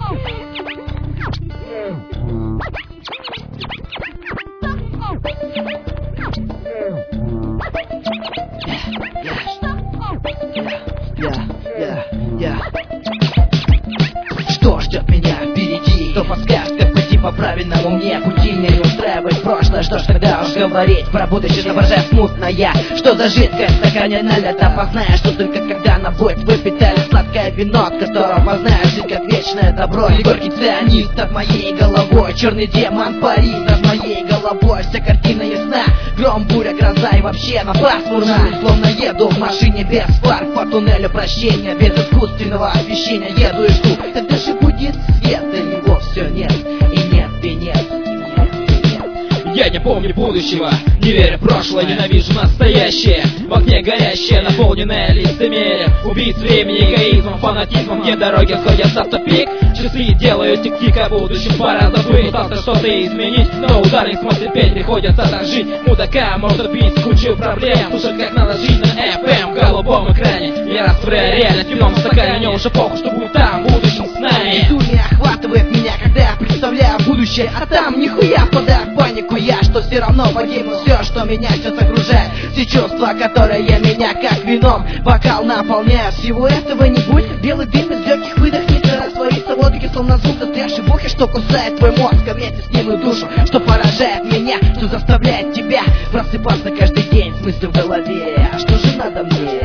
Что ждет меня впереди? Кто подскажет, как пойти по правильному мне пути? Меня не устраивает прошлое, что ж тогда уж говорить про будущее, соображая смутная. Что за жидкость в стакане налито? Познаешь, что только когда она будет выпита, лишь сладкое вино, от которого знаешь жизнь как вечное добро. И горький цианист над моей головой, черный демон парит над моей головой. Вся картина ясна, гром, буря, гроза и вообще на пасмурно. Словно еду в машине без фар по туннелю прощения, без искусственного освещения еду и жду, когда же будет свет, да его все нет, и нет, и нет. Я не помню будущего, не верю в прошлое, ненавижу настоящее. В огне горящее, наполненное лицемерием, убийц времени, эгоизмом, фанатизмом, где дороги сходятся в тупик. Часы делают тик-тик, а будущем пора забыть. Пытался что-то изменить, но ударник смог терпеть, приходится так жить. Мудака может бить кучу проблем, слушать как надо жить на FM в голубом экране. Я растворяю реальность в вином стакане, мне уже похуй, что будет там, в будущем с нами. Безумие охватывает меня, когда я представляю будущее, а там нихуя, впадаю в панику я, что все равно погибну. Все, что меня сейчас окружает, все чувства, которые меня как вином бокал наполняют. Всего этого не будет, белый дым из легких выдохнет, растворится в воздухе, словно звук застрявшей бухи, что кусает твой мозг, а вместе с ним и душу, что поражает меня, что заставляет тебя просыпаться каждый день с мыслью в голове. Что же надо мне?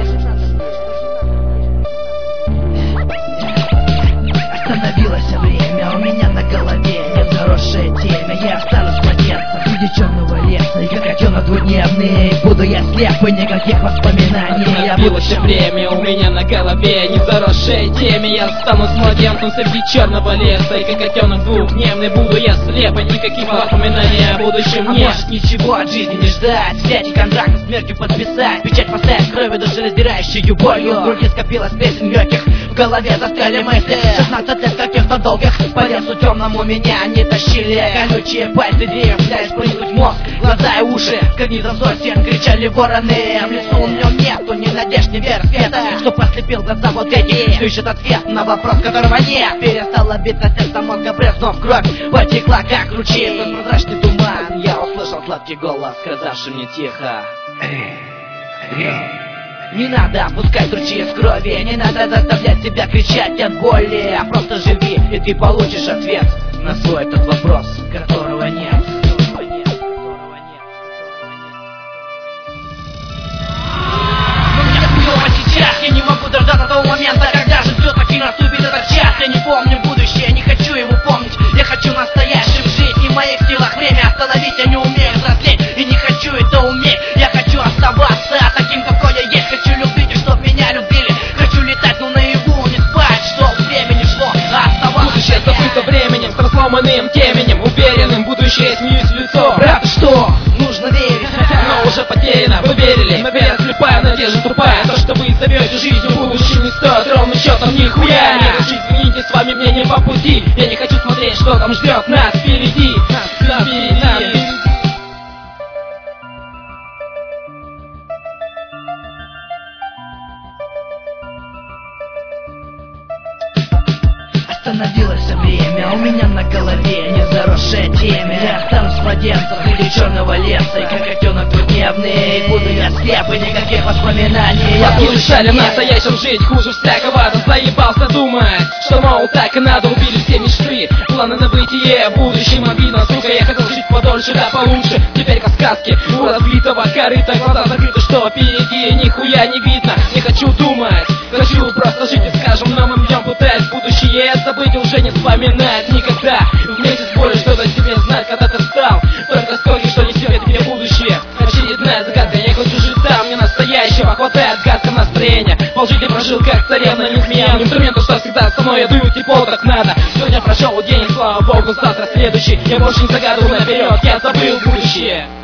Остановилось время у меня на голове, не заросшее темя. Я останусь младенцем среди черного леса, и как котенок двудневный буду я слеп, и никаких воспоминаний. Остановилось время у меня на голове, не заросшее темя. Я останусь младенцем среди черного леса, и как котенок двухдневный буду я слеп, и никаких воспоминаний о будущем нет. Может ничего от жизни не ждать, взять и контракт с смертью подписать, печать поставить кровью души раздирающую болью. В груди скопилось песен легких, в голове застряли мысли. 16 лет каких-то долгих по лесу темному меня не тащили. Колючие пальцы деревьев пытались проникнуть в мозг, глаза и уши, как гнезда сосен, кричали вороны. В лесу у него нету ни надежд, ни веры света, что послепил глаза вот эти. Все ищет ответ на вопрос, которого нет. Перестала биться сердце, мозга брызнув кровь, потекла как ручей сквозь прозрачный туман. Я услышал сладкий голос, сказавший мне тихо: не надо опускать ручьи из крови, не надо заставлять себя кричать от боли, а просто живи, и ты получишь ответ на свой этот вопрос, которого нет. Но мне хуёво сейчас, я не могу дождаться того момента, когда же все-таки наступит этот час. Я не помню будущее, не хочу его помнить, я хочу настоящим жить. Не в моих силах время остановить, я не умею взрослеть, и не хочу это уметь. Я хочу оставаться таким, какой я есть, хочу любить, и чтоб меня любили. Хочу летать, но наяву не спать, чтоб времени шло, а оставалось. Будущее забыто временем, с разломанным теменем, уверенным, будущее смеюсь в лицо. Брат, что? Нужно верить. Но уже потеряно, вы верили, но вера слепая, надежда тупая. То, что вы зовете жизнью, будущем не стоит ровным счетом нихуя. Нет, извините, с вами мне не по пути. Я не хочу смотреть, что там ждет нас впереди. Остановилось время у меня на голове, не заросшее темя. Я останусь младенцем среди черного леса, и как котенок двудневный буду я слеп, и никаких воспоминаний. Я буду шалем настоящим жить, хуже всякого. Заебался думать, что мол так и надо, убили все мечты, планы на бытие, будущем обидно, сука. Я хотел жить подольше, да получше, теперь как сказки у разбитого корыта, глаза закрыты, что впереди нихуя не видно. Не хочу думать, хочу просто жить, и скажем новым днем пытаясь будущее забыть, уже не вспоминать никогда. Вместе с болью что-то себе знать, когда ты встал, только сколько, что несет тебе будущее. Очередная загадка, я хочу жить там, мне настоящего хватает гадко настроения. Полжить я прожил как царевна, не сменял инструменту, что всегда со мной, я дую тепло, так надо. Сегодня прошел день, слава богу, завтра следующий. Я больше не загадываю наперед, я забыл будущее.